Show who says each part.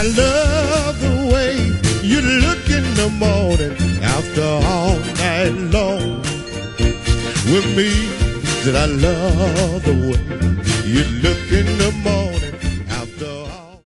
Speaker 1: I love the way you look in the morning after all night long with me. That I love the way you look in the morning